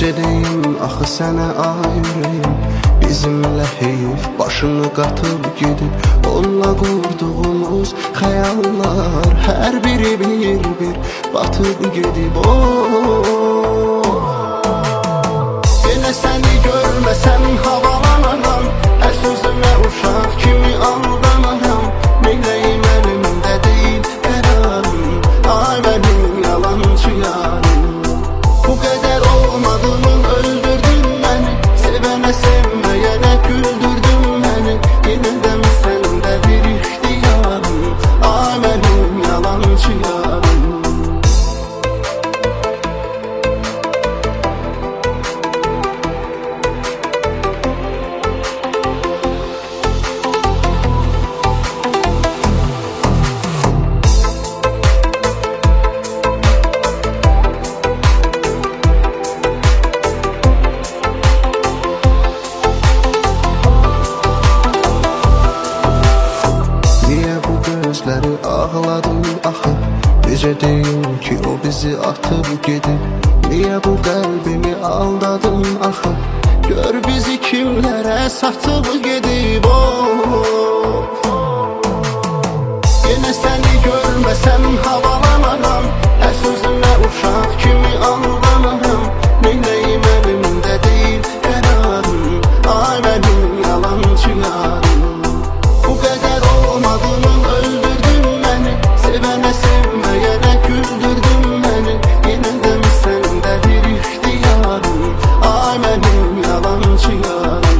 Necə deyim, axı sənə ayrıyım. Bizimlə heyif başını qatıb gedib. Onunla qurduğumuz xəyallar hər biri bir batıb gedib. Yenə səni görməsəm havalanaram. Hər sözümə uşaq kimi aldanaram. Neyləyim əlimdə deyil qərarım. Ay mənim yalancı yarım. Bu qədər olmadığımı öldürdün məni. Sevənə sevməyənə güldürdün məni. Yenə də səndə bir ixtiyarım. Ay mənim yalancı yarım. Gözləri ağladım axı. Necə deyim ki, o bizi atıb gedib. Niyə bu qəlbimi aldadın axı? Gör bizi kimlərə satıb gedib. Yenə səni görməsəm havalanaram. Hər sözümə uşaq kimi aldanaram. Neyləyim əlimdə deyil qərarım. Ay mənim yalancı yarım. Bu qədər olmadığımı öldürdün məni. Sevənə sevməyənə güldürdün məni. Yenə də səndə bir ixtiyarım. Ay mənim yalancı yarım.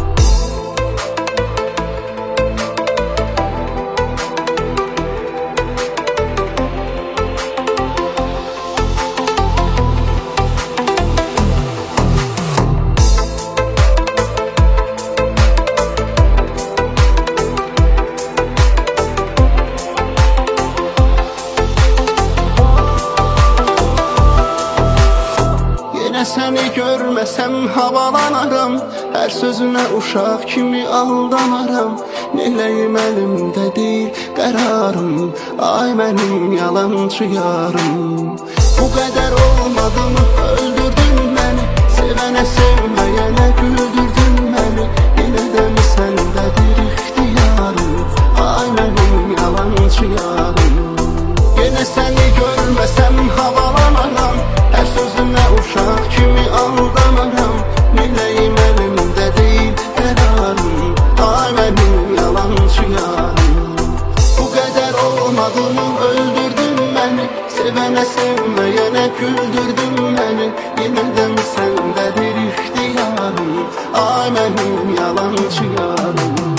Səni görməsəm havalanaram. Hər sözünə uşaq kimi aldanaram. Neyləyim əlimdə deyil qərarım. Ay mənim yalancı yarım. Bu qədər olmadığımı öldürdün məni. Sevənə sevməyənə güldürdün məni. Yenə də səndədir ixtiyarım. Ay mənim yalancı yarım. Yenə səni görməsəm havalanaram. Hər sözümə uşaq kimi aldanaram. Neyləyim əlimdə deyil qərarım. Ay mənim yalancı yarım. Bu qədər olmadığımı öldürdün məni. Sevənə sevməyənə güldürdün məni. Yenə də səndədir ixtiyarım. Ay mənim yalancı yarım.